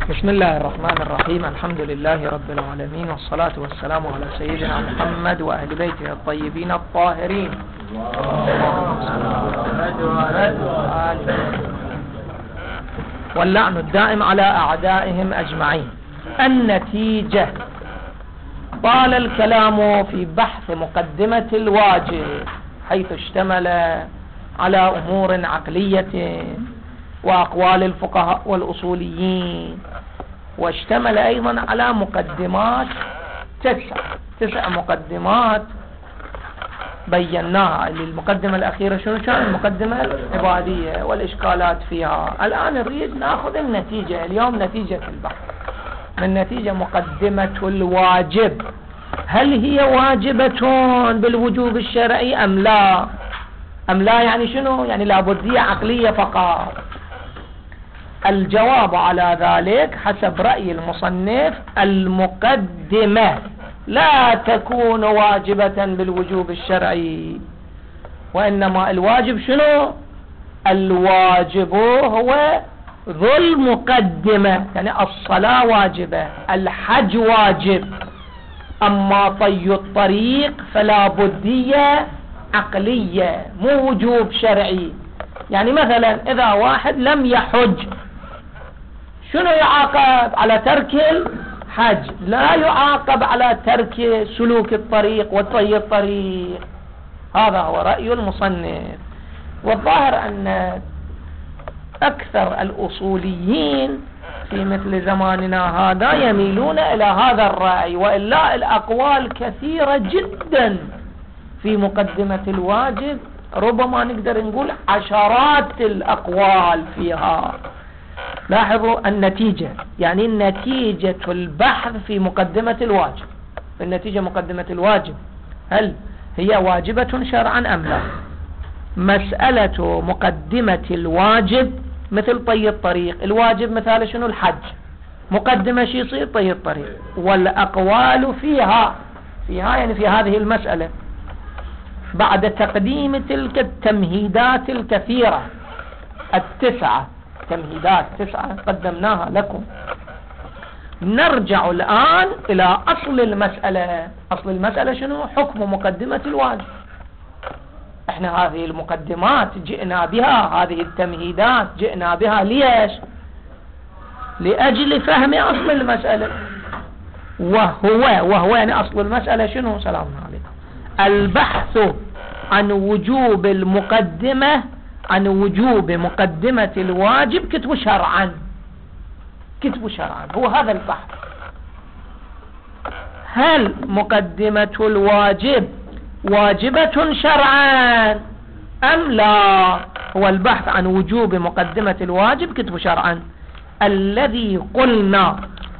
بسم الله الرحمن الرحيم. الحمد لله رب العالمين، والصلاة والسلام على سيدنا محمد وأهل بيته الطيبين الطاهرين. واللعن الدائم على أعدائهم أجمعين. النتيجة: طال الكلام في بحث مقدمة الواجب، حيث اشتمل على أمور عقلية وأقوال الفقهاء والأصوليين، واشتمل أيضا على مقدمات تسع مقدمات بيناها. المقدمة الأخيرة شنو كان؟ المقدمة العبادية والإشكالات فيها. الآن نريد نأخذ النتيجة اليوم، نتيجة البحث من نتيجة مقدمة الواجب. هل هي واجبة بالوجوب الشرعي أم لا؟ يعني شنو؟ يعني لابدية عقلية فقط. الجواب على ذلك حسب رأي المصنف: المقدمة لا تكون واجبة بالوجوب الشرعي، وإنما الواجب شنو؟ الواجب هو ذو المقدمة، يعني الصلاة واجبة، الحج واجب، أما طي الطريق فلا بدية عقلية مو وجوب شرعي. يعني مثلا إذا واحد لم يحج، شنو يعاقب؟ على ترك الحج، لا يعاقب على ترك سلوك الطريق وطي الطريق. هذا هو رأي المصنف. والظاهر أن أكثر الأصوليين في مثل زماننا هذا يميلون إلى هذا الرأي، وإلا الأقوال كثيرة جدا في مقدمة الواجب، ربما نقدر نقول عشرات الأقوال فيها. لاحظوا النتيجة، يعني نتيجة البحث في مقدمة الواجب. النتيجة مقدمة الواجب هل هي واجبة شرعا أم لا؟ مسألة مقدمة الواجب مثل طي الطريق. الواجب مثال شنو؟ الحج. مقدمة شي يصير؟ طي الطريق. والأقوال فيها يعني في هذه المسألة بعد تقديم تلك التمهيدات الكثيرة التسعة، تمهيدات 9 قدمناها لكم، نرجع الآن إلى أصل المسألة. أصل المسألة شنو؟ حكم مقدمة الواجب. احنا هذه المقدمات جئنا بها، هذه التمهيدات جئنا بها ليش؟ لأجل فهم أصل المسألة. وهو يعني أصل المسألة شنو؟ سلام عليكم. البحث عن وجوب المقدمة، عن وجوب مقدمة الواجب كتب شرعا. هو هذا البحث. هل مقدمة الواجب واجبة شرعا أم لا؟ هو البحث عن وجوب مقدمة الواجب كتب شرعا، الذي قلنا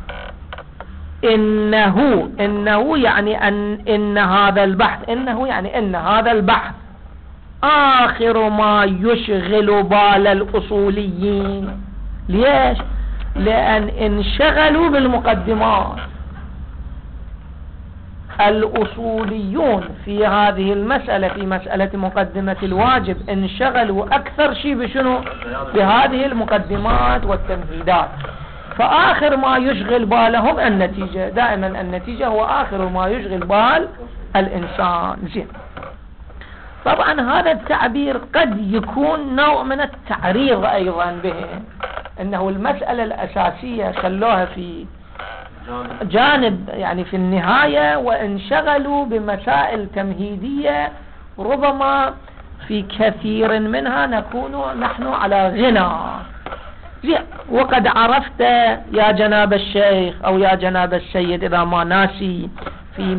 إنه يعني إن هذا البحث، إنه يعني إن هذا البحث آخر ما يشغل بال الأصوليين. ليش؟ لأن انشغلوا بالمقدمات. الأصوليون في هذه المسألة، في مسألة مقدمة الواجب، انشغلوا أكثر شيء بشنو؟ بهذه المقدمات والتمهيدات. فآخر ما يشغل بالهم النتيجة. دائما النتيجة هو آخر ما يشغل بال الإنسان. زين. طبعا هذا التعبير قد يكون نوع من التعريض أيضا به، أنه المسألة الأساسية خلوها في جانب، يعني في النهاية، وانشغلوا بمسائل تمهيدية ربما في كثير منها نكون نحن على غنى. وقد عرفت يا جناب الشيخ أو يا جناب السيد إذا ما ناسي، في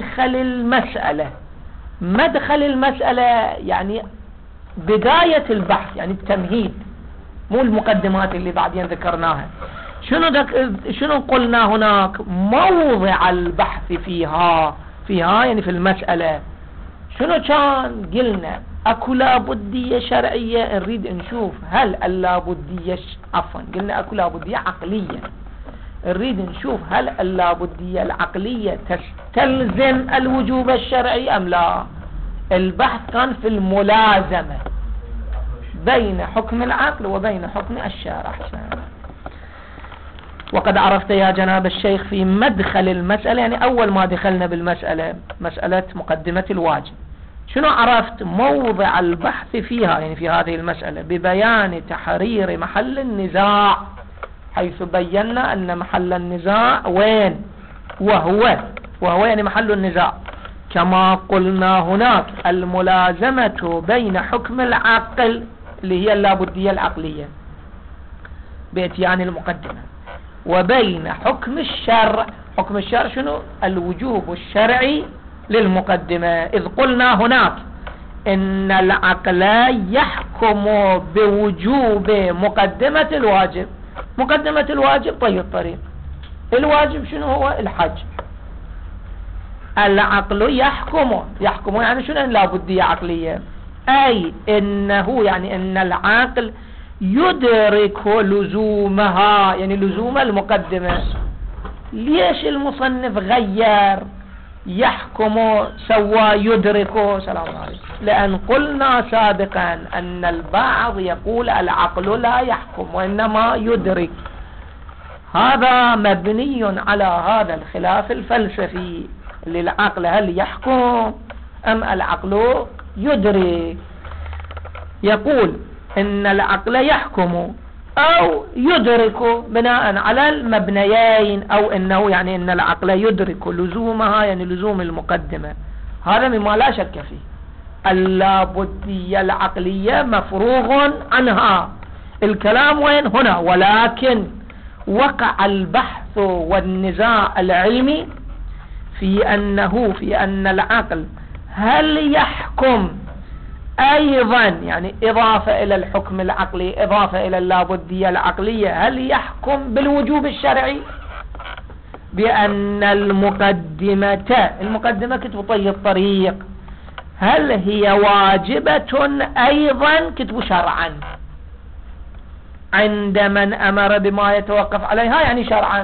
مدخل المسألة يعني بداية البحث، يعني التمهيد، مو المقدمات اللي بعدين ذكرناها. شنو قلنا هناك؟ موضع البحث فيها يعني في المسألة شنو كان؟ قلنا اكو لابدية شرعية، نريد نشوف هل اللابدية قلنا اكو لابدية عقلية، نريد نشوف هل اللابدية العقلية تستلزم الوجوب الشرعي أم لا. البحث كان في الملازمة بين حكم العقل وبين حكم الشرع. وقد عرفت يا جناب الشيخ في مدخل المسألة، يعني أول ما دخلنا بالمسألة، مسألة مقدمة الواجب، شنو عرفت؟ موضع البحث فيها، يعني في هذه المسألة، ببيان تحرير محل النزاع، حيث بينا أن محل النزاع وين؟ وهو يعني محل النزاع، كما قلنا هناك الملازمة بين حكم العقل اللي هي اللابدية العقلية بإتيان المقدمة، وبين حكم الشرع. حكم الشرع شنو؟ الوجوب الشرعي للمقدمة، إذ قلنا هناك إن العقل يحكم بوجوب مقدمة الواجب. مقدمة الواجب طي الطريق، الواجب شنو هو؟ الحج. العقل يحكم يعني شنو؟ لابدية عقلية، أي إنه يعني إن العقل يدرك لزومها، يعني لزوم المقدمة. ليش المصنف غير يحكم سوى يدرك؟ سلام عليكم. لأن قلنا سابقا أن البعض يقول العقل لا يحكم وإنما يدرك، هذا مبني على هذا الخلاف الفلسفي للعقل، هل يحكم أم العقل يدرك. يقول إن العقل يحكم أو يدرك بناء على المبنيين، أو إنه يعني إن العقل يدرك لزومها، يعني لزوم المقدمة. هذا مما لا شك فيه، اللابدية العقلية مفروغ عنها. الكلام وين؟ هنا. ولكن وقع البحث والنزاع العلمي في أن العقل هل يحكم أيضا، يعني إضافة إلى الحكم العقلي، إضافة إلى اللابدية العقلية، هل يحكم بالوجوب الشرعي؟ بأن المقدمة كتب طي الطريق، هل هي واجبة أيضا كتب شرعا عند من أمر بما يتوقف عليها، يعني شرعا.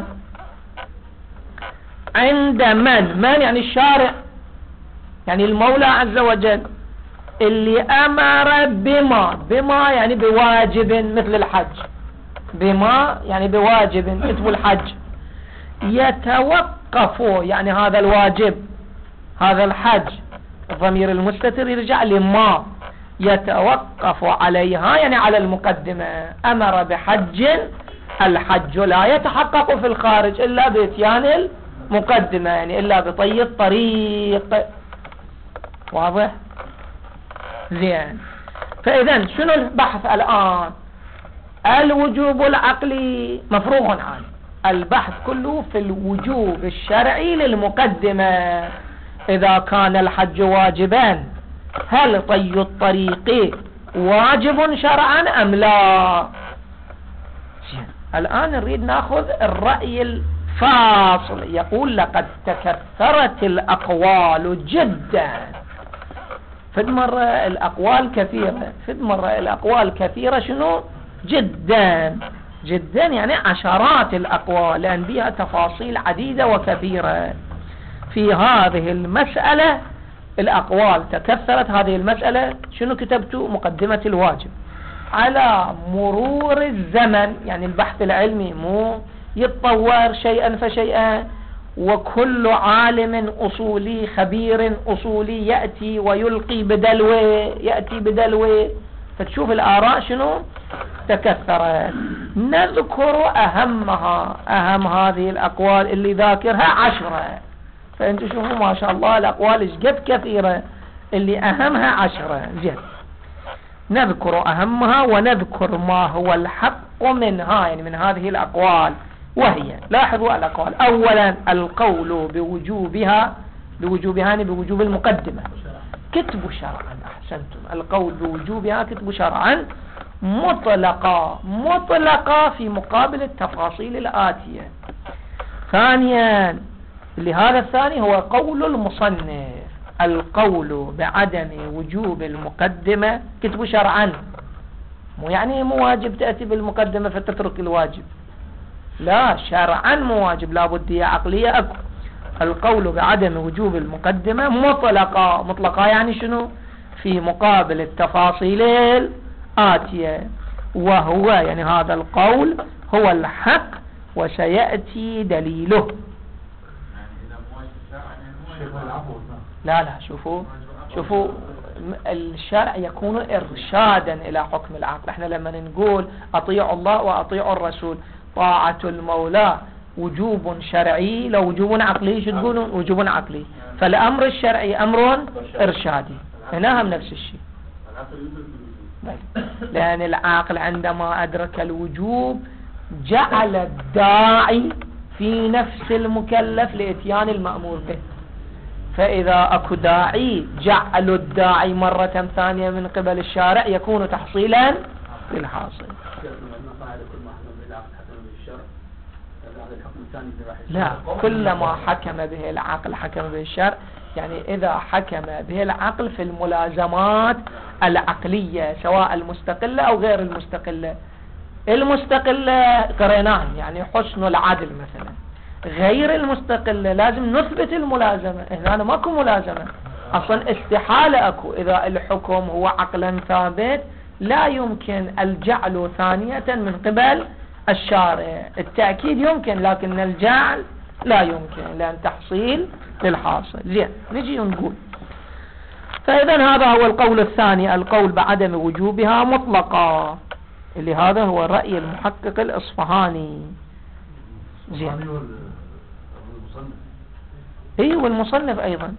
عند من يعني الشارع، يعني المولى عز وجل، اللي أمر بما يعني بواجب مثل الحج، بما يعني بواجب مثل الحج، يتوقف يعني هذا الواجب، هذا الحج، الضمير المستتر يرجع لما يتوقف عليها، يعني على المقدمة. أمر بحج، الحج لا يتحقق في الخارج إلا بإتيان المقدمة، يعني إلا بطي الطريق. واضح؟ زين. فإذا شنو البحث الآن؟ الوجوب العقلي مفروغ عنه، البحث كله في الوجوب الشرعي للمقدمة. إذا كان الحج واجبا، هل طي الطريق واجب شرعا أم لا؟ الآن نريد ناخذ الرأي الفاصل. يقول لقد تكثرت الأقوال جدا، فد مرة الأقوال كثيرة، فد مرة الأقوال كثيرة شنو؟ جدا جدا، يعني عشرات الأقوال، لأن بها تفاصيل عديدة وكثيرة في هذه المسألة. الأقوال تكثرت. هذه المسألة شنو كتبتوا؟ مقدمة الواجب. على مرور الزمن، يعني البحث العلمي مو يتطور شيئا فشيئا، وكل عالم أصولي خبير أصولي يأتي ويلقي بدلوه، فتشوف الآراء شنو تكثرت. نذكر أهم هذه الأقوال اللي ذاكرها 10، فأنتوا شوفوا ما شاء الله الأقوال جد كثيرة، اللي أهمها 10. زين، نذكر أهمها ونذكر ما هو الحق منها، يعني من هذه الأقوال. وهي، لاحظوا الأقوال. أولا القول بوجوبها يعني بوجوب المقدمة كتب شرعا. أحسنتم، القول بوجوبها كتب شرعا مطلقة في مقابل التفاصيل الآتية. ثانيا، لهذا الثاني هو قول المصنف، القول بعدم وجوب المقدمة كتب شرعا، مو يعني مو واجب تأتي بالمقدمة فتترك الواجب، لا، شرعا مو واجب، لابد عقلية أكو. القول بعدم وجوب المقدمة مطلقة يعني شنو؟ في مقابل التفاصيل الآتية. وهو يعني هذا القول هو الحق وسيأتي دليله. لا شوفوا الشرع يكون إرشادا إلى حكم العقل. احنا لما نقول أطيعوا الله وأطيعوا الرسول، طاعة المولى وجوب شرعي، لو وجوب عقلي شو تقولون؟ وجوب عقلي. فالأمر الشرعي أمر إرشادي، هنا هم نفس الشيء. لأن العاقل عندما أدرك الوجوب جعل الداعي في نفس المكلف لإتيان المأمور به. فإذا أكو داعي جعل الداعي مرة ثانية من قبل الشارع يكون تحصيلا للحاصل. لا، كلما حكم به العقل حكم به الشرع. يعني إذا حكم به العقل في الملازمات العقلية سواء المستقلة أو غير المستقلة. المستقلة قريناه يعني حسن العدل مثلا، غير المستقلة لازم نثبت الملازمة. هنا ماكو ملازمة أصلا، استحالة أكو. إذا الحكم هو عقلا ثابت لا يمكن الجعل ثانية من قبل الشارع. التأكيد يمكن لكن الجعل لا يمكن، لأن تحصيل للحاصل. زين، نجي ونقول فإذا هذا هو القول الثاني، القول بعدم وجوبها مطلقا، اللي هذا هو رأي المحقق الإصفهاني. زين، والمصنف أيضا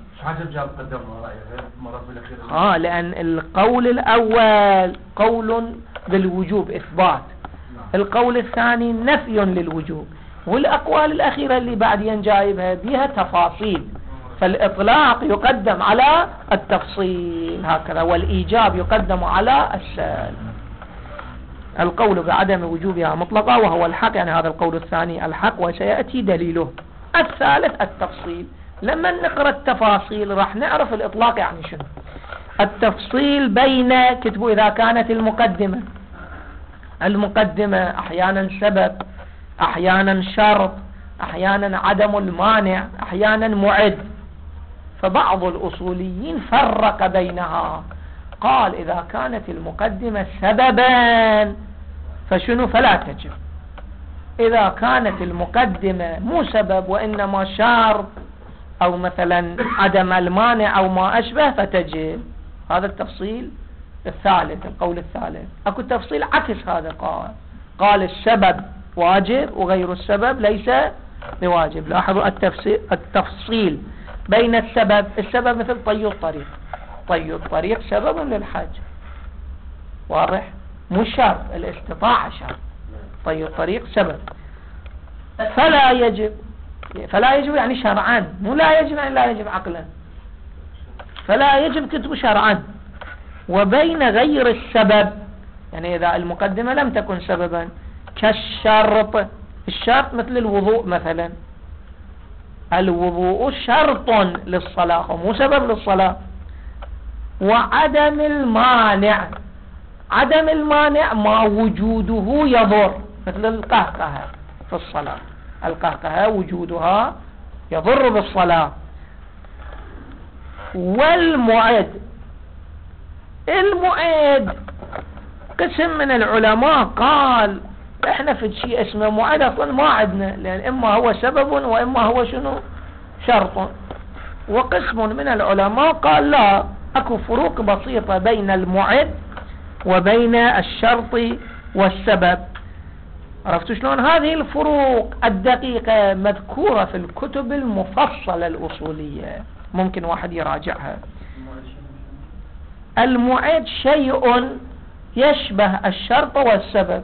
لأن القول الأول قول بالوجوب إثبات، القول الثاني نفي للوجوب، والأقوال الأخيرة اللي بعدين جايبها بها تفاصيل. فالإطلاق يقدم على التفصيل هكذا، والإيجاب يقدم على السلب. القول بعدم وجوبها مطلقا وهو الحق، يعني هذا القول الثاني الحق وسيأتي دليله. الثالث التفصيل. لما نقرأ التفاصيل راح نعرف الإطلاق يعني شنو. التفصيل بين كتبوا إذا كانت المقدمة أحيانا سبب، أحيانا شرط، أحيانا عدم المانع، أحيانا معد. فبعض الأصوليين فرق بينها، قال إذا كانت المقدمة سببا فشنو؟ فلا تجب. إذا كانت المقدمة مو سبب وإنما شرط أو مثلا عدم المانع أو ما أشبه فتجب. هذا التفصيل الثالث، القول الثالث. أكو تفصيل عكس هذا، قال السبب واجب وغير السبب ليس بواجب. لاحظوا التفصيل بين السبب مثل طي الطريق. طي الطريق سبب للحج، واضح؟ مو شرط، الاستطاعة شرط. طي الطريق سبب. فلا يجب يعني شرعا، مو لا يجب يعني لا يجب عقلا. فلا يجب كتب شرعا. وبين غير السبب، يعني إذا المقدمة لم تكن سببا كالشرط. الشرط مثل الوضوء مثلا، الوضوء شرط للصلاة ومو سبب للصلاة. وعدم المانع، عدم المانع ما وجوده يضر، مثل القهقهة في الصلاة. القهقهة وجودها يضر بالصلاة. والمعد، المعد قسم من العلماء قال احنا في شيء اسمه معد اصلا ما عندنا، لان اما هو سبب واما هو شنو؟ شرط. وقسم من العلماء قال لا، اكو فروق بسيطة بين المعد وبين الشرط والسبب. عرفتوا شلون؟ هذه الفروق الدقيقة مذكورة في الكتب المفصلة الأصولية، ممكن واحد يراجعها. المعد شيء يشبه الشرط والسبب.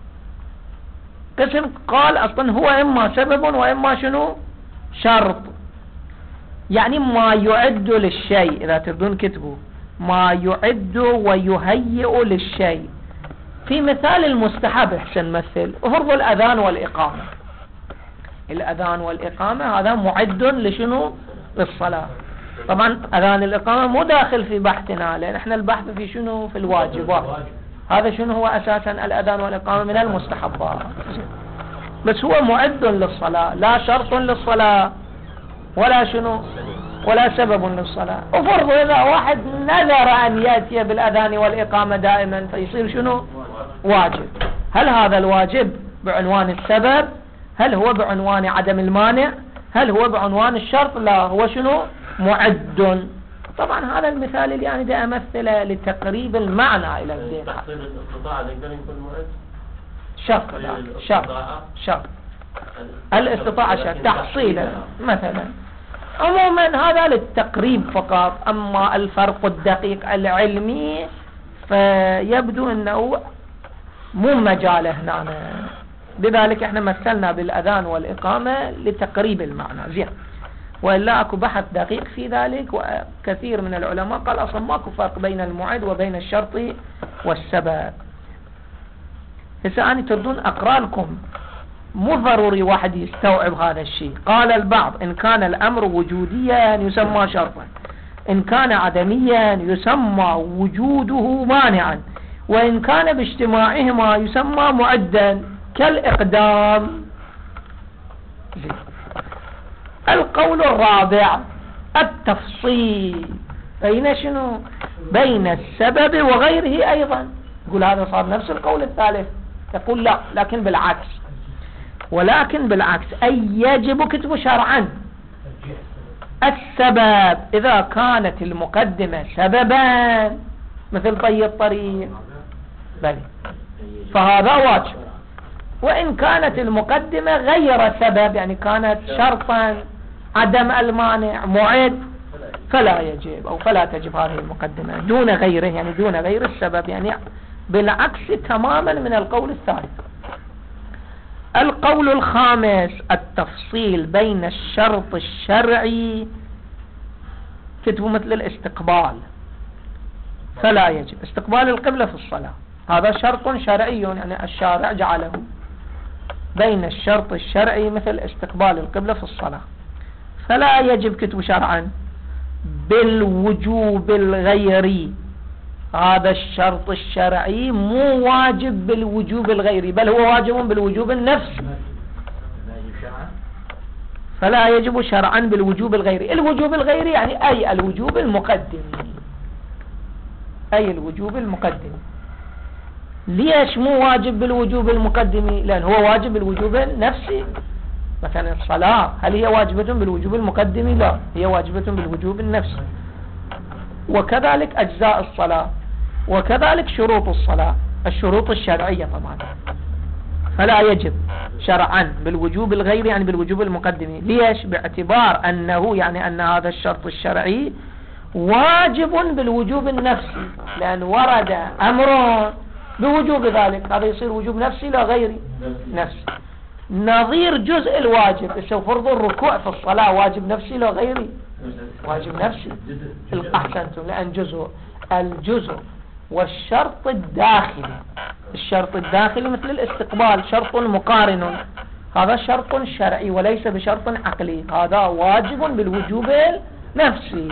قسم قال اصلا هو اما سبب واما شنو؟ شرط. يعني ما يعد للشيء، اذا تردون كتبوا ما يعد ويهيئ للشيء. في مثال المستحب احسن مثل فرض الاذان والاقامة. الاذان والاقامة هذا معد لشنو؟ للصلاة. طبعا اذان الاقامة مو داخل في بحثنا، لان احنا البحث في شنو؟ في الواجبات. هذا شنو هو اساسا؟ الاذان والاقامة من المستحبات، بس هو معد للصلاة، لا شرط للصلاة ولا شنو؟ ولا سبب للصلاة. وفرض اذا واحد نذر ان ياتي بالاذان والاقامة دائما فيصير شنو؟ واجب. هل هذا الواجب بعنوان السبب؟ هل هو بعنوان عدم المانع؟ هل هو بعنوان الشرط؟ لا، هو شنو؟ معد. طبعا هذا المثال اللي يعني دا أمثله لتقريب المعنى إلى الدين. تحصيل الاستطاعة يقدر يكون معد؟ شرط، لا شرط. الاستطاعة شرط تحصيلا مثلا. عموما هذا للتقريب فقط. أما الفرق الدقيق العلمي فيبدو أنه مو مجاله هنا. لذلك احنا مثلنا بالأذان والإقامة لتقريب المعنى. زين، وإلا أكو بحث دقيق في ذلك، وكثير من العلماء قال أصلا ماكو فرق بين المعد وبين الشرط والسبب. هسه أنا تردون أقرأ لكم، مو ضروري واحد يستوعب هذا الشيء. قال البعض إن كان الأمر وجوديا يسمى شرطا، إن كان عدميا يسمى وجوده مانعا، وإن كان باجتماعهما يسمى معدا كالإقدام. القول الرابع التفصيل بين شنو؟ بين السبب وغيره أيضا. يقول هذا صار نفس القول الثالث. يقول لا، لكن بالعكس. ولكن بالعكس، أي يجب كتب شرعا السبب إذا كانت المقدمة سببا مثل طي الطريق بلي فهذا واجب. وإن كانت المقدمة غير سبب، يعني كانت شرطا عدم المانع معد، فلا يجب أو فلا تجب هذه المقدمة دون غيره، يعني دون غير السبب، يعني بالعكس تماما من القول الثالث. القول الخامس التفصيل بين الشرط الشرعي، كتبوا مثل الاستقبال فلا يجب. استقبال القبلة في الصلاة هذا شرط شرعي، يعني الشارع جعله. بين الشرط الشرعي مثل استقبال القبلة في الصلاة فلا يجب كتب شرعا. بالوجوب الغيري، هذا الشرط الشرعي مو واجب بالوجوب الغيري، بل هو واجب بالوجوب النفسي. فلا يجب شرعا بالوجوب الغيري. الوجوب الغيري يعني أي الوجوب المقدم، أي الوجوب المقدم. ليش مو واجب بالوجوب المقدم؟ لأن هو واجب بالوجوب النفسي. مثلا الصلاة هل هي واجبة بالوجوب المقدم؟ لا، هي واجبة بالوجوب النفسي. وكذلك أجزاء الصلاة، وكذلك شروط الصلاة، الشروط الشرعية طبعا. فلا يجب شرعا بالوجوب الغير، يعني بالوجوب المقدم. ليش؟ باعتبار أنه يعني أن هذا الشرط الشرعي واجب بالوجوب النفسي، لأن ورد أمر بوجوب ذلك، هذا يصير وجوب نفسي لا غيري نفسي. نظير جزء الواجب، فرض الركوع في الصلاة واجب نفسي لا غيري واجب نفسي. أحسنتم، لأن الجزء والشرط الداخلي، الشرط الداخلي مثل الاستقبال شرط مقارن، هذا شرط شرعي وليس بشرط عقلي، هذا واجب بالوجوب النفسي.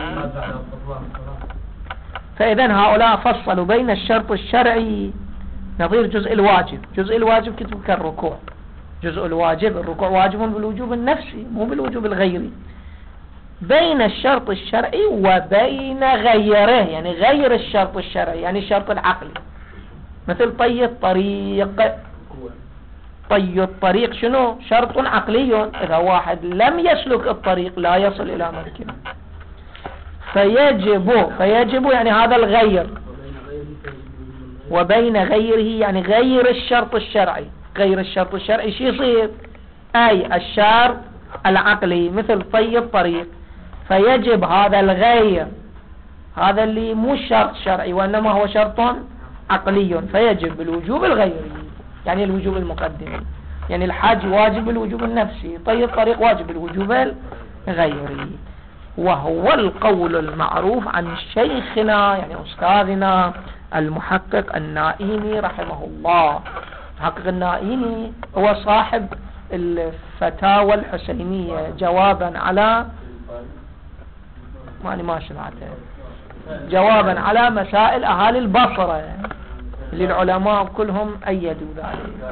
فإذا هؤلاء فصلوا بين الشرط الشرعي نظير جزء الواجب. جزء الواجب كتب كالركوع، جزء الواجب الركوع واجب بالوجوب النفسي مو بالوجوب الغيري. بين الشرط الشرعي وبين غيره، يعني غير الشرط الشرعي، يعني الشرط العقلي، مثل طي الطريق. طي الطريق شنو؟ شرط عقلي، إذا واحد لم يسلك الطريق لا يصل إلى مركبه. فيجب يعني هذا الغير. وبين غيره يعني غير الشرط الشرعي. غير الشرط الشرعي شو يصير؟ أي الشرط العقلي مثل طي الطريق. فيجب هذا الغير، هذا اللي مو شرط شرعي وإنما هو شرط عقلي، فيجب بالوجوب الغيري، يعني الوجوب المقدم. يعني الحاج واجب بالوجوب النفسي، طي الطريق واجب بالوجوب الغيري. وهو القول المعروف عن شيخنا يعني أستاذنا المحقق النائيني رحمه الله. المحقق النائيني هو صاحب الفتاوى الحسينية، جوابا على ما سمعته، جوابا على مسائل أهالي البصرة اللي العلماء كلهم أيدوا ذلك.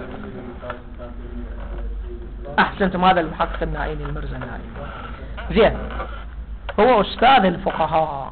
أحسنتم، هذا المحقق النائيني المرزا النائيني. زين، هو أستاذ الفقهاء.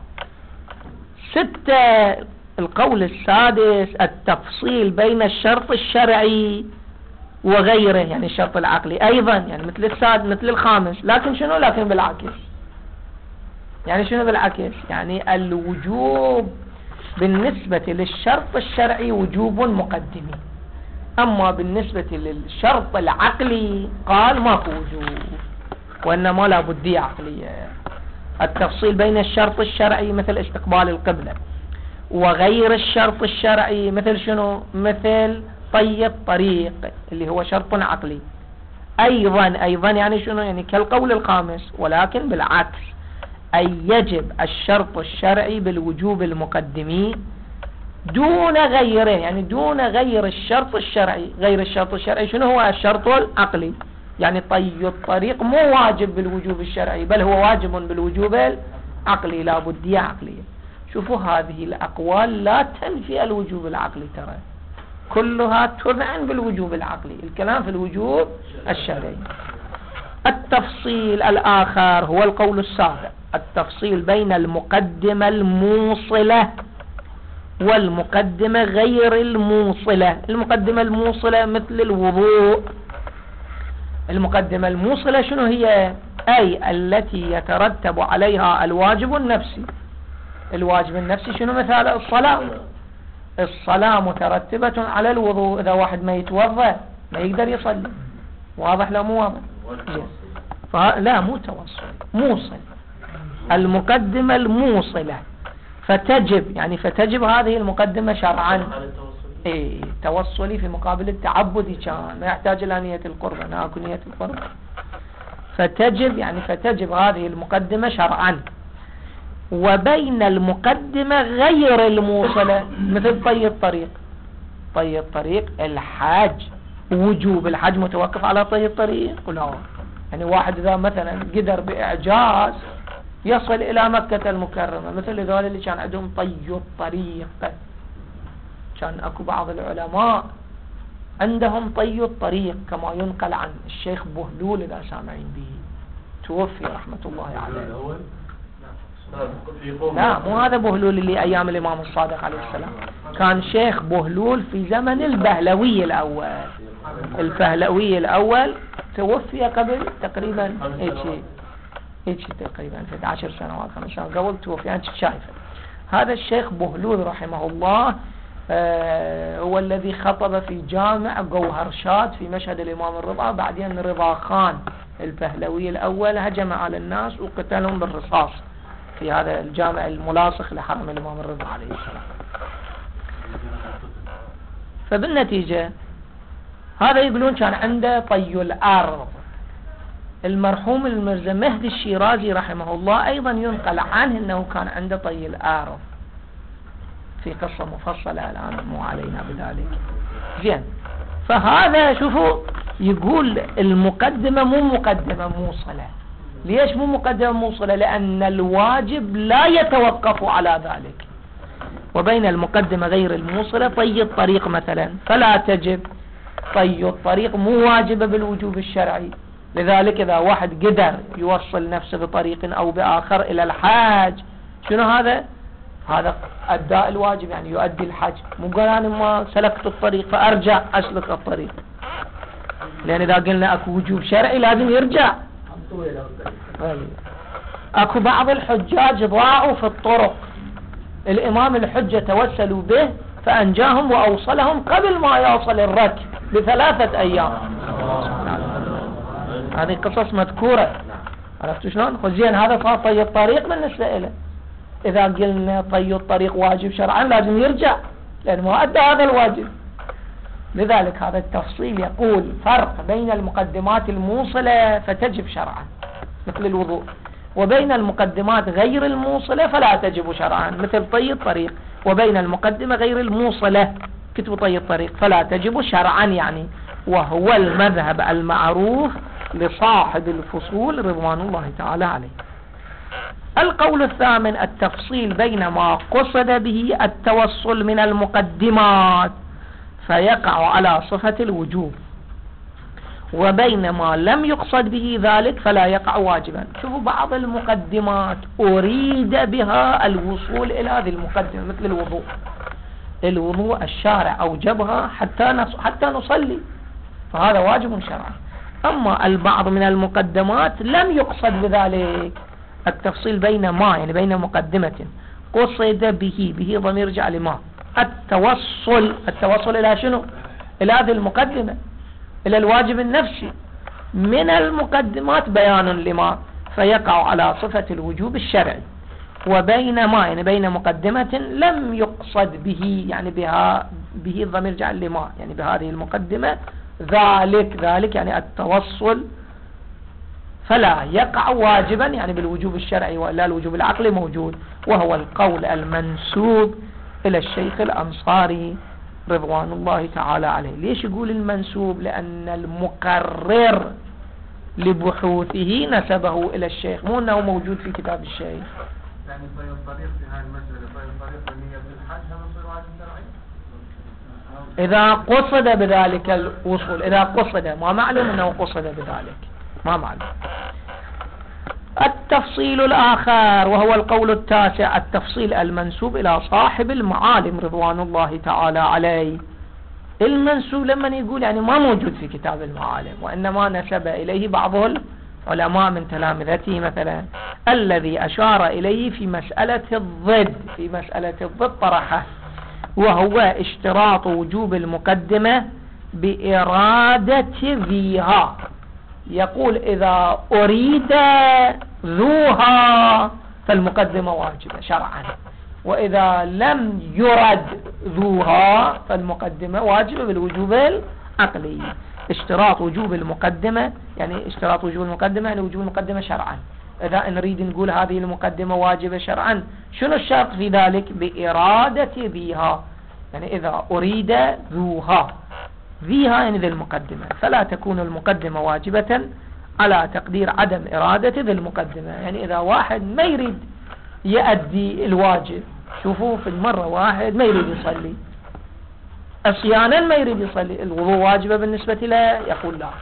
6 القول السادس التفصيل بين الشرط الشرعي وغيره يعني الشرط العقلي أيضا يعني مثل الخامس، لكن شنو؟ لكن بالعكس. يعني شنو بالعكس؟ يعني الوجوب بالنسبة للشرط الشرعي وجوب مقدمي، أما بالنسبة للشرط العقلي قال ماكو وجوب، وإنما لا بدية عقلية. التفصيل بين الشرط الشرعي مثل استقبال القبلة وغير الشرط الشرعي مثل شنو؟ مثل طي الطريق اللي هو شرط عقلي. أيضا يعني شنو؟ يعني كالقول الخامس، ولكن بالعكس، أي يجب الشرط الشرعي بالوجوب المقدمي دون غيره، يعني دون غير الشرط الشرعي. غير الشرط الشرعي شنو هو؟ الشرط العقلي. يعني طي الطريق مو واجب بالوجوب الشرعي، بل هو واجب بالوجوب العقلي، لا بدية عقلية. شوفوا هذه الأقوال لا تنفي الوجوب العقلي، ترى كلها تذعن بالوجوب العقلي، الكلام في الوجوب الشرعي. التفصيل الآخر هو القول السابع، التفصيل بين المقدمة الموصلة والمقدمة غير الموصلة. المقدمة الموصلة مثل الوضوء. المقدمة الموصلة شنو هي؟ أي التي يترتب عليها الواجب النفسي. الواجب النفسي شنو؟ مثال الصلاة. الصلاة مترتبة على الوضوء، إذا واحد ما يتوضأ ما يقدر يصلي. واضح لا مو واضح؟ لا مو توصل، موصل. المقدمة الموصلة فتجب هذه المقدمة شرعا. توصلي في مقابل التعبدي، كان ما يحتاج إلى نية القرب، أنا أكون نية القرب. فتجب هذه المقدمة شرعا. وبين المقدمة غير الموصلة مثل طي الطريق. طي الطريق الحج، وجوب الحج متوقف على طي الطريق؟ لا. يعني واحد إذا مثلا قدر بإعجاز يصل إلى مكة المكرمة، مثل ذول اللي كان عندهم طي الطريق، كان أكو بعض العلماء عندهم طي الطريق كما ينقل عن الشيخ بهلول إذا سامعين به، توفي رحمة الله عليه. لا مو هذا بهلول اللي أيام الإمام الصادق عليه السلام، كان شيخ بهلول في زمن البهلوي الأول. البهلوي الأول توفي قبل تقريبا هيك تقريبا في 10 سنوات 5 سنوات قبل توفي. يعني شايفه هذا الشيخ بهلول رحمه الله هو الذي خطب في جامع جوهرشاد في مشهد الإمام الرضا. بعدين رضا خان البهلوي الأول هجم على الناس وقتلهم بالرصاص في هذا الجامع الملاصق لحرم الإمام الرضا عليه السلام. فبالنتيجة هذا يقولون كان عنده طي الأرض. المرحوم المرزا مهدي الشيرازي رحمه الله أيضا ينقل عنه أنه كان عنده طي الأرض، في قصة مفصلة الآن مو علينا بذلك. زين، فهذا شوفوا يقول المقدمة مو مقدمة موصلة. ليش مو مقدمة موصلة؟ لأن الواجب لا يتوقف على ذلك. وبين المقدمة غير الموصلة طي الطريق مثلا، فلا تجب. طي الطريق مو واجبة بالوجوب الشرعي، لذلك إذا واحد قدر يوصل نفسه بطريق أو بآخر إلى الحاج، شنو هذا؟ هذا أداء الواجب، يعني يؤدي الحج. مو قال أنا ما سلكت الطريق فأرجع أسلك الطريق، لأن إذا قلنا أكو وجوب شرعي لازم يرجع. أكو بعض الحجاج ضاعوا في الطرق، الإمام الحجة توسلوا به فأنجاهم وأوصلهم قبل ما يوصل الركب ب3 أيام. هذه قصص مذكورة، عرفتوا شلون؟ زين هذا صار طي الطريق بالنسبة إله. إذا قلنا طي الطريق واجب شرعا لازم يرجع، لأنه ما أدى هذا الواجب. لذلك هذا التفصيل يقول فرق بين المقدمات الموصلة فتجب شرعا مثل الوضوء، وبين المقدمات غير الموصلة فلا تجب شرعا مثل طي الطريق، وبين المقدمة غير الموصلة كتب طي الطريق فلا تجب شرعا. يعني وهو المذهب المعروف لصاحب الفصول رضوان الله تعالى عليه. القول الثامن التفصيل بين ما قصد به التوصل من المقدمات فيقع على صفة الوجوب، وبين ما لم يقصد به ذلك فلا يقع واجبا. شوفوا بعض المقدمات أريد بها الوصول إلى هذه المقدمة مثل الوضوء. الوضوء الشارع أوجبها حتى نصلي، فهذا واجب شرعا. أما البعض من المقدمات لم يقصد بذلك التفصيل بين ما، يعني بين مقدمة قصد به ضمير يرجع لما، التوصل إلى شنو؟ إلى هذه المقدمة، إلى الواجب النفسي من المقدمات بيان لما، فيقع على صفة الوجوب الشرعي. وبين ما، يعني بين مقدمة لم يقصد به، يعني به الضمير يرجع لما، يعني بهذه المقدمة ذلك يعني التوصل، فلا يقع واجبا يعني بالوجوب الشرعي، وإلا الوجوب العقلي موجود، وهو القول المنسوب إلى الشيخ الأنصاري رضوان الله تعالى عليه. ليش يقول المنسوب؟ لأن المقرر لبحوثه نسبه إلى الشيخ، مو أنه موجود في كتاب الشيخ. يعني طيب الطريق في هذه المسألة، طيب الطريق النية بالحج هم يصير واجب شرعي؟ إذا قصد بذلك الوصول، إذا قصد، ما معلوم أنه قصد بذلك، ما معلوم. التفصيل الآخر وهو القول التاسع، التفصيل المنسوب إلى صاحب المعالم رضوان الله تعالى عليه. المنسوب لما يقول يعني ما موجود في كتاب المعالم، وإنما نسب إليه بعض العلماء من تلامذته مثلا، الذي أشار إليه في مسألة الضد طرحه، وهو اشتراط وجوب المقدمة بإرادة ذيها. يقول إذا أريد ذوها فالمقدمة واجبة شرعا، وإذا لم يرد ذوها فالمقدمة واجبة بالوجوب العقلي. اشتراط وجوب المقدمة يعني وجوب المقدمة شرعا. إذا نريد نقول هذه المقدمة واجبة شرعا، شنو الشرط في ذلك؟ بإرادة ذيها، يعني إذا أريد ذوها يعني ذي المقدمة، فلا تكون المقدمة واجبة على تقدير عدم إرادة ذي المقدمة. يعني إذا واحد ما يريد يؤدي الواجب، شوفوا في المرة واحد ما يريد يصلي أصيانا، ما يريد يصلي، الوضوء واجبة بالنسبة له؟ يقول لا.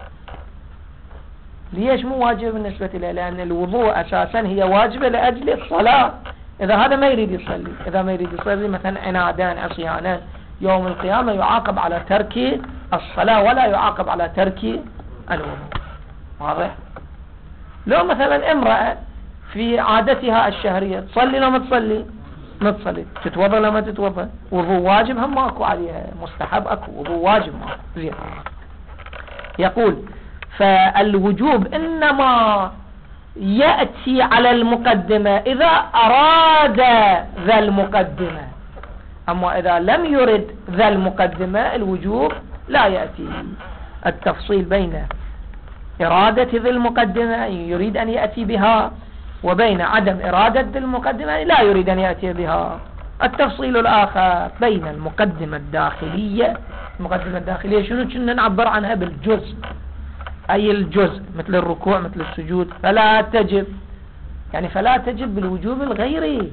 ليش مو واجبة بالنسبة له؟ لأن الوضوء أساسا هي واجبة لأجل الصلاة. إذا هذا ما يريد يصلي، إذا ما يريد يصلي مثلا عنادان عصيانا، يوم القيامة يعاقب على ترك الصلاة ولا يعاقب على ترك الوضوء. واضح؟ لو مثلا امرأة في عادتها الشهرية تصلي لما تصلي ما تصلي، تتوضى لما تتوضى، وضوء واجب هم ماكو عليها، مستحب اكو، وضوء واجب ماكو. زين، يقول فالوجوب إنما يأتي على المقدمة إذا أراد ذا المقدمة، أما إذا لم يرد ذا المقدمة الوجوب لا يأتي. التفصيل بين إرادة ذي المقدمة يريد أن يأتي بها، وبين عدم إرادة ذي المقدمة لا يريد أن يأتي بها. التفصيل الآخر بين المقدمة الداخلية. المقدمة الداخلية شنو كنا نعبر عنها بالجزء، أي الجزء مثل الركوع مثل السجود، فلا تجب، يعني فلا تجب بالوجوب الغيري،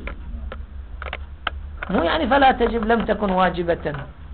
مو يعني فلا تجب لم تكن واجبة.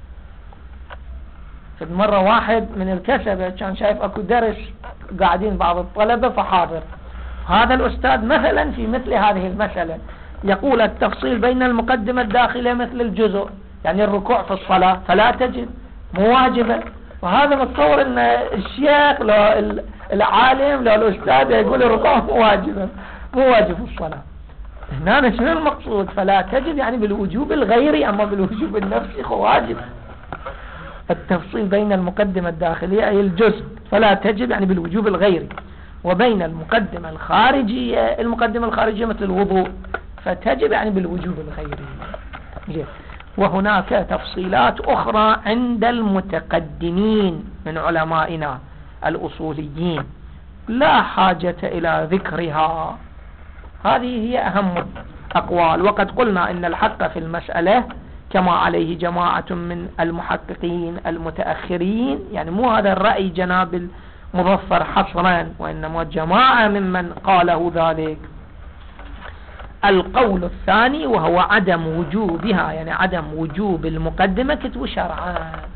في مرة واحد من الكسبة كان شايف أكو درس قاعدين بعض الطلبة فحاضر، هذا الأستاذ مثلا في مثل هذه المسألة يقول التفصيل بين المقدمة الداخلية مثل الجزء، يعني الركوع في الصلاة فلا تجب مو واجبة، وهذا متصور ان الشيخ لو العالم لو الأستاذ يقول الركوع مو واجب في الصلاة. هنا شنو المقصود؟ فلا تجب يعني بالوجوب الغيري، أما بالوجوب النفسي واجب. التفصيل بين المقدمة الداخلية أي الجزء فلا تجب يعني بالوجوب الغيري، وبين المقدمة الخارجية، المقدمة الخارجية مثل الوضوء فتجب يعني بالوجوب الغيري. وهناك تفصيلات أخرى عند المتقدمين من علمائنا الأصوليين لا حاجة إلى ذكرها، هذه هي أهم أقوال. وقد قلنا إن الحق في المسألة كما عليه جماعة من المحققين المتأخرين، يعني مو هذا الرأي جناب المظفر حصرا، وإنما جماعة ممن قاله ذلك. القول الثاني وهو عدم وجوبها، يعني عدم وجوب المقدمة كتب شرعا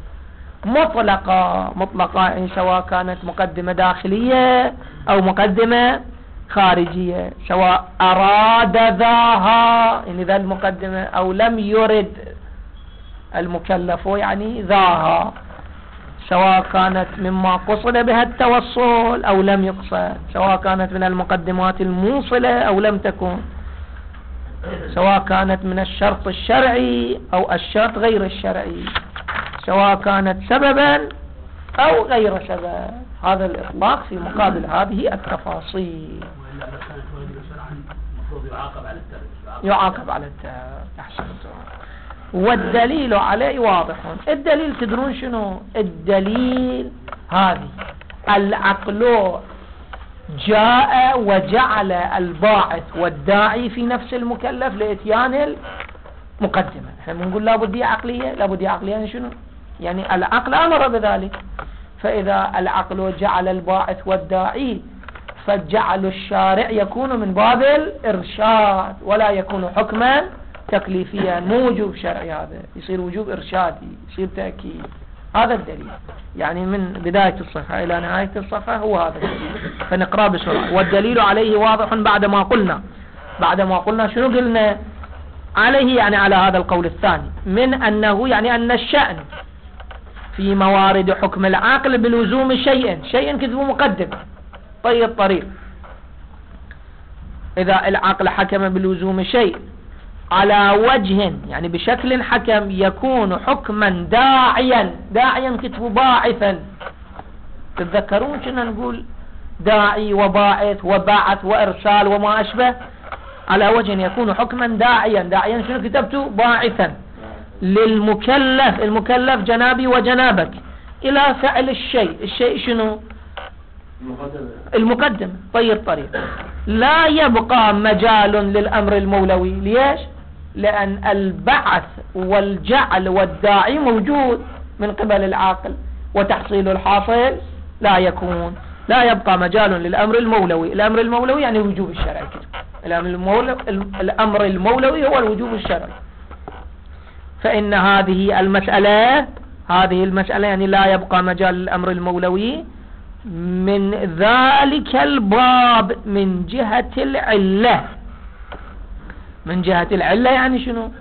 مطلقة يعني سواء كانت مقدمة داخلية أو مقدمة خارجية، سواء أراد ذاها يعني ذا المقدمة أو لم يرد المكلف يعني ذاها، سواء كانت مما قصد بها التوصل أو لم يقصد، سواء كانت من المقدمات الموصلة أو لم تكن، سواء كانت من الشرط الشرعي أو الشرط غير الشرعي، سواء كانت سببا أو غير سبب. هذا الإطلاق في مقابل هذه التفاصيل. يعاقب على الترك. أحسنتم. والدليل عليه واضح. الدليل تدرون شنو الدليل؟ هذه العقل جاء وجعل الباعث والداعي في نفس المكلف لإتيان المقدمة. احنا بنقول لابد عقلية، لابد عقلية يعني شنو؟ يعني العقل أمر بذلك. فإذا العقل جعل الباعث والداعي فجعل الشارع يكون من باب الإرشاد ولا يكون حكما تكليفيا، مو وجوب شرعي، هذا يصير وجوب إرشادي، يصير تأكيد. هذا الدليل يعني من بداية الصفحة إلى نهاية الصفحة هو هذا الدليل. فنقرأ بسرعة. والدليل عليه واضح بعدما قلنا شنو قلنا عليه؟ يعني على هذا القول الثاني من أنه يعني أن الشأن في موارد حكم العقل بلزوم شيء كتبه مقدم طي الطريق. إذا العقل حكم بلزوم شيء على وجه يعني بشكل حكم يكون حكما داعيا كتبه باعثا. تتذكرون كنا نقول داعي وباعث وبعث وإرسال وما أشبه، على وجه يكون حكما داعيا شنو كتبته؟ باعثا للمكلف، المكلف جنابي وجنابك، إلى فعل الشيء شنو؟ المقدم طي الطريق. لا يبقى مجال للأمر المولوي. ليش؟ لأن البعث والجعل والداعي موجود من قبل العاقل، وتحصيل الحاصل لا يكون. لا يبقى مجال للأمر المولوي. الأمر المولوي يعني الوجوب الشرعي. الأمر المولوي هو الوجوب الشرعي. فإن هذه المسألة يعني لا يبقى مجال للأمر المولوي من ذلك الباب من جهة العلة. من جهة العلة يعني شنو؟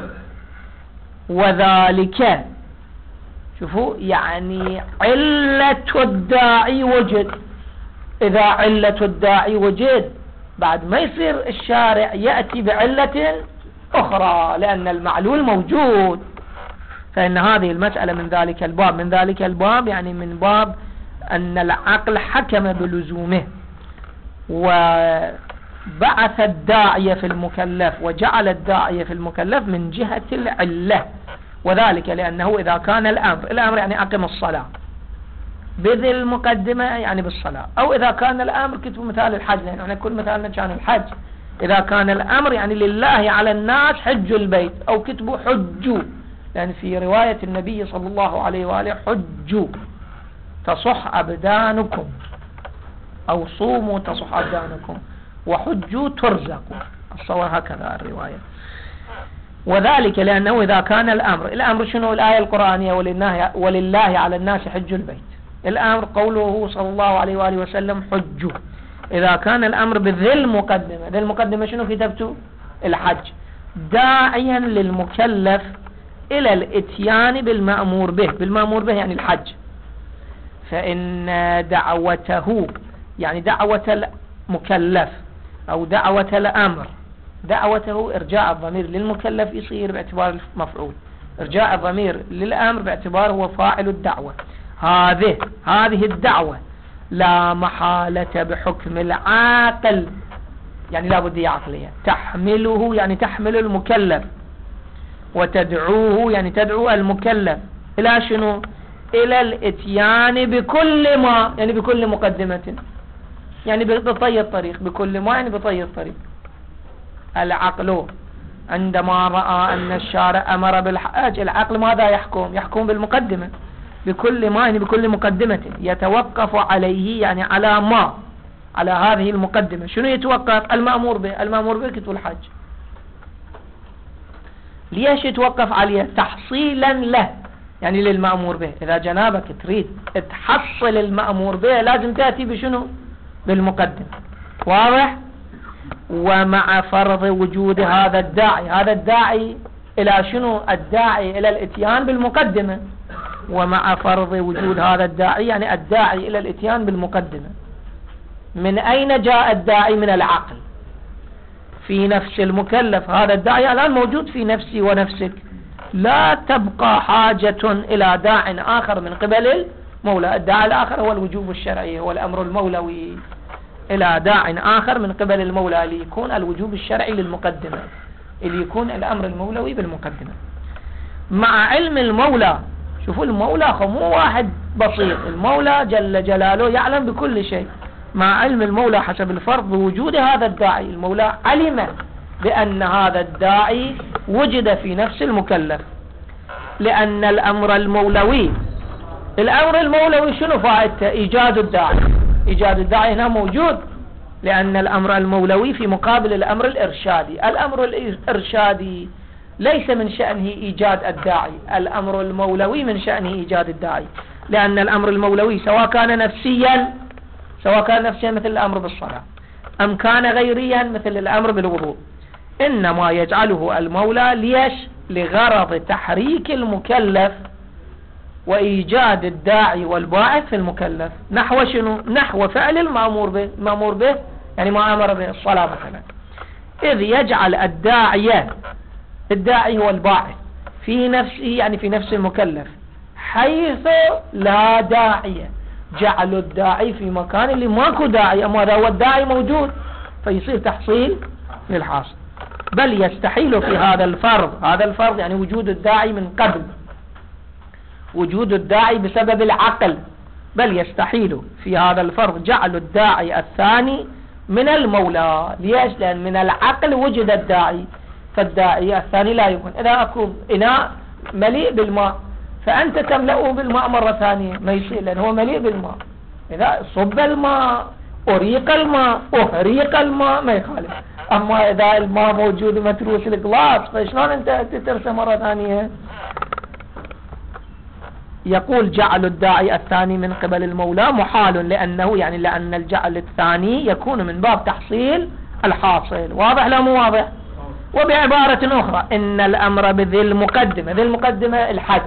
وذلك شوفوا يعني علة الداعي وجد. إذا علة الداعي وجد بعد ما يصير الشارع يأتي بعلة أخرى لأن المعلول موجود. فإن هذه المسألة من ذلك الباب يعني من باب أن العقل حكم بلزومه وبعث الداعية في المكلف وجعل الداعية في المكلف من جهة العلة. وذلك لأنه إذا كان الأمر يعني أقم الصلاة بذي المقدمة يعني بالصلاة، أو إذا كان الأمر كتب مثال الحج لأن احنا كل مثالنا كان الحج. إذا كان الأمر يعني لله على الناس حج البيت، أو كتبوا حجوا لأن في رواية النبي صلى الله عليه وآله حجوا تصح أبدانكم، أو صوموا تصح أبدانكم، وحجوا ترزقوا. الصور هكذا الرواية. وذلك لأنه إذا كان الأمر شنو؟ الآية القرآنية ولله على الناس حج البيت. الأمر قوله صلى الله عليه وآله وسلم حجوا. إذا كان الأمر بذي المقدمة شنو كتبته؟ الحج، داعيا للمكلف إلى الاتيان بالمأمور به يعني الحج. فإن دعوته يعني دعوة المكلف أو دعوة الأمر، دعوته إرجاع الضمير للمكلف يصير باعتبار المفعول، إرجاع الضمير للأمر باعتبار هو فاعل الدعوة. هذه الدعوة لا محالة بحكم العاقل يعني لا بد عقلية، تحمله يعني تحمل المكلف، وتدعوه يعني تدعو المكلف إلى شنو؟ إلى الاتيان بكل ما يعني بكل مقدمة يعني بطي الطريق، بكل ما يعني بطي الطريق. العقل عندما رأى أن الشارع أمر بالحج، العقل ماذا يحكم بالمقدمة، بكل ما يعني بكل مقدمة يتوقف عليه يعني على ما، على هذه المقدمة. شنو يتوقف؟ المأمور به كتب الحج. ليش يتوقف عليه؟ تحصيلا له يعني للمأمور به. إذا جنابك تريد تحصل المأمور به لازم تأتي بشنو؟ بالمقدمة. واضح؟ ومع فرض وجود هذا الداعي إلى شنو؟ الداعي إلى الاتيان بالمقدمة، ومع فرض وجود هذا الداعي يعني الداعي إلى الإتيان بالمقدمة. من أين جاء الداعي؟ من العقل في نفس المكلف. هذا الداعي الآن موجود في نفسي ونفسك، لا تبقى حاجة إلى داع آخر من قبل المولى. الداعي الآخر هو الوجوب الشرعي، هو الأمر المولوي، إلى داع آخر من قبل المولى ليكون الوجوب الشرعي للمقدمة، اللي يكون الأمر المولوي بالمقدمة. مع علم المولى، شوفوا المولى مو واحد بسيط، المولى جل جلاله يعلم بكل شيء. مع علم المولى حسب الفرض بوجود هذا الداعي، المولى علم بأن هذا الداعي وجد في نفس المكلف، لأن الأمر المولوي شنو فائدته؟ إيجاد الداعي. إيجاد الداعي هنا موجود، لأن الأمر المولوي في مقابل الأمر الإرشادي. الأمر الإرشادي ليس من شأنه إيجاد الداعي، الأمر المولوي من شأنه إيجاد الداعي، لأن الأمر المولوي سواء كان نفسيا مثل الأمر بالصلاة، أم كان غيريا مثل الأمر بالوضوء، إنما يجعله المولى لغرض تحريك المكلف وإيجاد الداعي والباعث في المكلف. نحو شنو؟ نحو فعل المأمور به يعني ما أمر به الصلاة مثلا، إذ يجعل الداعي هو الباعث في نفسه يعني في نفس المكلف، حيث لا داعي، جعل الداعي في مكان اللي ماكو داعي، أما هذا هو الداعي موجود فيصير تحصيل للحاصل. بل يستحيل في هذا الفرض يعني وجود الداعي من قبل، وجود الداعي بسبب العقل، بل يستحيل في هذا الفرض جعل الداعي الثاني من المولى. ليش؟ لأن من العقل وجد الداعي، فالداعي الثاني لا يكون. إذا أكو إناء مليء بالماء فأنت تملأه بالماء مرة ثانية ما يصير، لأن هو مليء بالماء. إذا صب الماء، أريق الماء، أهريق الماء ما يخالف. أما إذا الماء موجود متروس الغلاس فشلون أنت تترسى مرة ثانية؟ يقول جعل الداعي الثاني من قبل المولى محال، لأن الجعل الثاني يكون من باب تحصيل الحاصل. واضح لا مو واضح؟ وبعبارة أخرى إن الأمر بذي المقدمة الحج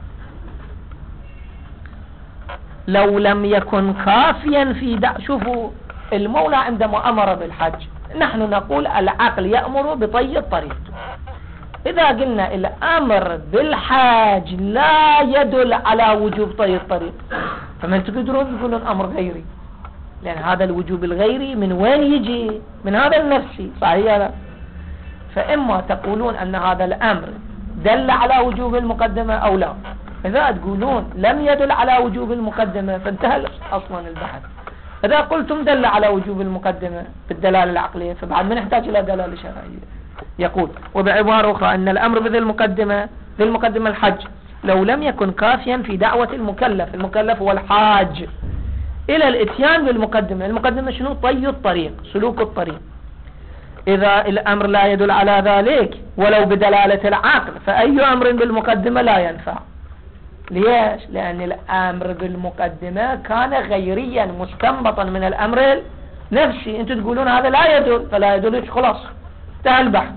لو لم يكن كافيا في شوفوا المولى عندما أمر بالحج نحن نقول العقل يأمر بطي الطريق. إذا قلنا الأمر بالحج لا يدل على وجوب طي الطريق، فمن تقدرون تقولون أمر غيري، لأن هذا الوجوب الغيري من وين يجي؟ من هذا النفسي، صحيح لا؟ فإما تقولون أن هذا الأمر دل على وجوب المقدمة أو لا. إذا تقولون لم يدل على وجوب المقدمة فانتهى أصلا البحث. إذا قلتم دل على وجوب المقدمة بالدلالة العقلية فبعد ما نحتاج إلى دلالة شرعية. يقول وبعبارة أخرى أن الأمر بذي المقدمة الحج لو لم يكن كافيا في دعوة المكلف هو الحاج إلى الإتيان بالمقدمة. المقدمة شنو؟ طي الطريق، سلوك الطريق. إذا الأمر لا يدل على ذلك ولو بدلالة العقل فأي أمر بالمقدمة لا ينفع. ليش؟ لأن الأمر بالمقدمة كان غيريا مستنبطا من الأمر النفسي. أنتم تقولون هذا لا يدل، فلا يدل خلاص انتهى البحث.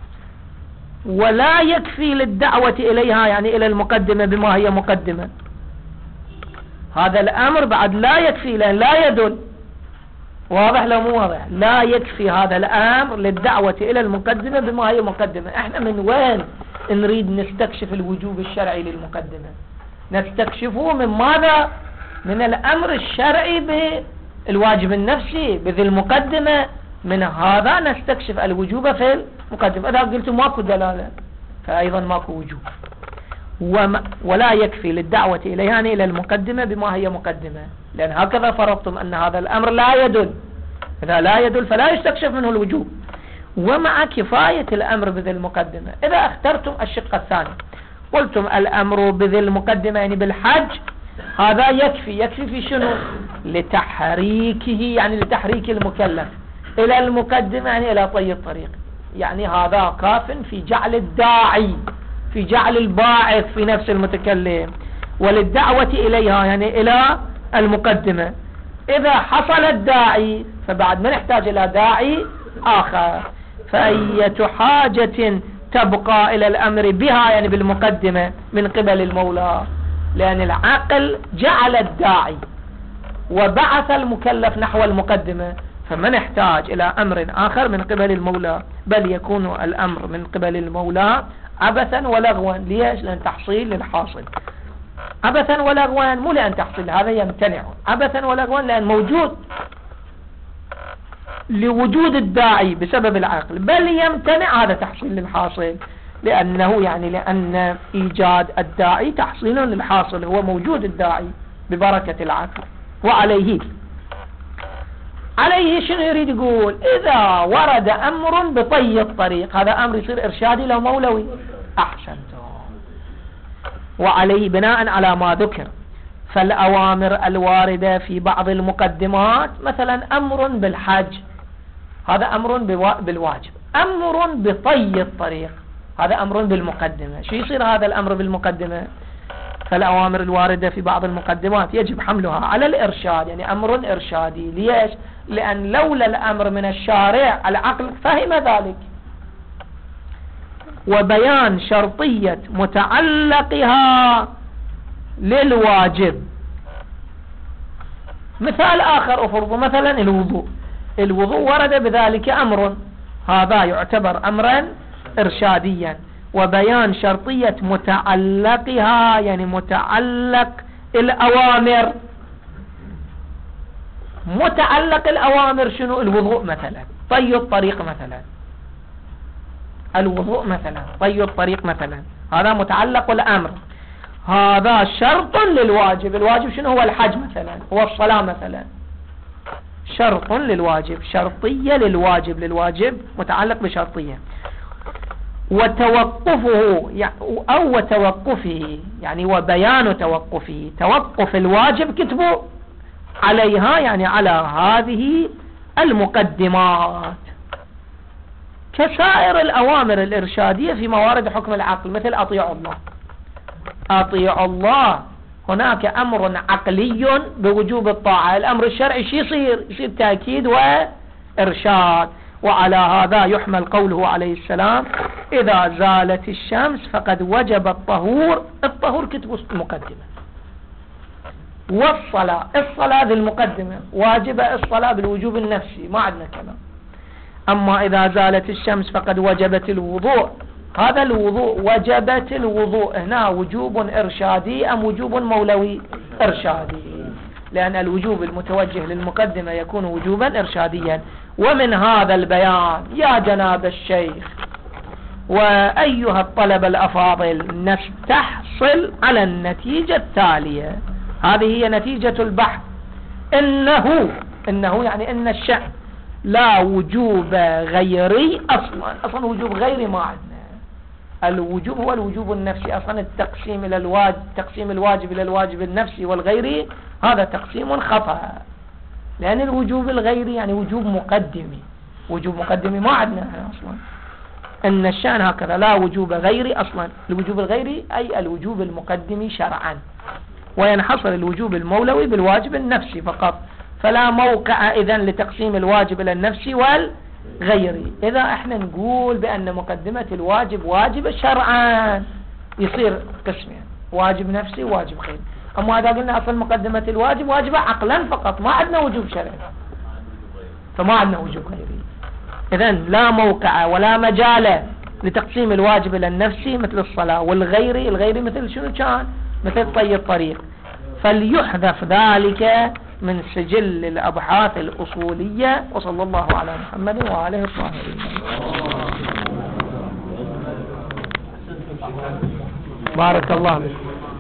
ولا يكفي للدعوة إليها يعني إلى المقدمة بما هي مقدمة. هذا الأمر بعد لا يكفي لأن لا يدل. واضح لو مو واضح؟ لا يكفي هذا الأمر للدعوة إلى المقدمة بما هي مقدمة. احنا من وين نريد نستكشف الوجوب الشرعي للمقدمة؟ نستكشفه من ماذا؟ من الأمر الشرعي بالواجب النفسي بذي المقدمة. من هذا نستكشف الوجوب في المقدمة. إذا قلت ماكو دلالة فأيضا ماكو وجوب. ولا يكفي للدعوة إليها يعني إلى المقدمة بما هي مقدمة، لأن هكذا فرضتم أن هذا الأمر لا يدل. إذا لا يدل فلا يستكشف منه الوجوب. ومع كفاية الأمر بذي المقدمة إذا اخترتم الشق الثاني قلتم الأمر بذي المقدمة يعني بالحج هذا يكفي في شنو؟ لتحريكه يعني لتحريك المكلف إلى المقدمة يعني إلى طي الطريق. يعني هذا كاف في جعل الداعي، في جعل الباعث في نفس المتكلم، وللدعوة إليها يعني إلى المقدمة. إذا حصل الداعي فبعد ما نحتاج إلى داعي آخر. فأية حاجة تبقى إلى الأمر بها يعني بالمقدمة من قبل المولى لأن العقل جعل الداعي وبعث المكلف نحو المقدمة، فما نحتاج إلى أمر آخر من قبل المولى، بل يكون الأمر من قبل المولى عبثا ولغوا. ليش؟ لأن تحصيل للحاصل. عبثا ولغوا مو لأن تحصيل، هذا يمتنع. عبثا ولغوا لأن موجود لوجود الداعي بسبب العقل، بل يمتنع هذا تحصيل للحاصل، لأنه يعني لأن إيجاد الداعي تحصيل للحاصل، هو موجود الداعي ببركة العقل. وعليه شنو يريد يقول؟ إذا ورد أمر بطي الطريق، هذا أمر يصير إرشادي لو مولوي. أحسنتم. وعليه بناء على ما ذكر، فالأوامر الواردة في بعض المقدمات، مثلا أمر بالحج، هذا أمر بالواجب. أمر بطي الطريق، هذا أمر بالمقدمة. شو يصير هذا الأمر بالمقدمة؟ فالأوامر الواردة في بعض المقدمات يجب حملها على الإرشاد، يعني أمر إرشادي. ليش؟ لأن لولا الأمر من الشارع العقل فهم ذلك. وبيان شرطية متعلقها للواجب. مثال آخر أفرض مثلا الوضوء ورد بذلك أمر، هذا يعتبر أمرا إرشاديا. وبيان شرطية متعلقها، يعني متعلق الأوامر. متعلق الأوامر شنو؟ الوضوء مثلا، طي الطريق مثلا، الوضوء مثلا، طي الطريق مثلا، هذا متعلق الأمر، هذا شرط للواجب. الواجب شنو؟ هو الحج مثلا، هو الصلاة مثلا، شرط للواجب، شرطية للواجب متعلق بشرطية. وتوقفه أو وتوقفه، يعني وبيان توقفه، توقف الواجب كتبه عليها، يعني على هذه المقدمات، كسائر الأوامر الإرشادية في موارد حكم العقل، مثل أطيعوا الله. أطيعوا الله هناك أمر عقلي بوجوب الطاعة، الأمر الشرعي شو يصير تأكيد وإرشاد. وعلى هذا يحمل قوله عليه السلام: إذا زالت الشمس فقد وجب الطهور. الطهور كتب المقدمة. والصلاة، الصلاة ذي المقدمة، واجب الصلاة بالوجوب النفسي، ما عندنا كلام. أما إذا زالت الشمس فقد وجبت الوضوء، هذا الوضوء، وجبت الوضوء هنا وجوب إرشادي أم وجوب مولوي؟ إرشادي، لأن الوجوب المتوجه للمقدمة يكون وجوبا إرشاديا. ومن هذا البيان يا جناب الشيخ وأيها الطلبة الأفاضل نستحصل على النتيجة التالية. هذه هي نتيجة البحث. إنه يعني إن الشأن لا وجوب غيري أصلا وجوب غيري ما عندنا. الوجوب هو الوجوب النفسي، أصلا التقسيم إلى الواجب، تقسيم الواجب إلى الواجب النفسي والغيري، هذا تقسيم خطأ، لأن الوجوب الغيري يعني وجوب مقدمي، وجوب مقدمي ما عندنا أصلا. إن الشأن هكذا لا وجوب غيري أصلا. الوجوب الغيري أي الوجوب المقدمي شرعا، وينحصر الوجوب المولوي بالواجب النفسي فقط، فلا موقع إذن لتقسيم الواجب إلى النفسي والغيري. إذا احنا نقول بأن مقدمة الواجب واجب شرعا يصير قسمين، واجب نفسي وواجب غيري. أما إذا قلنا أصلا مقدمة الواجب واجب عقلا فقط، ما عندنا وجوب شرعي، فما عندنا وجوب غيري. إذن لا موقع ولا مجال لتقسيم الواجب إلى النفسي مثل الصلاة، والغيري مثل شنو كان؟ مثل طي الطريق. فليحذف ذلك من سجل الأبحاث الأصولية. وصلى الله على محمد وآله الطاهرين. بارك الله فيك.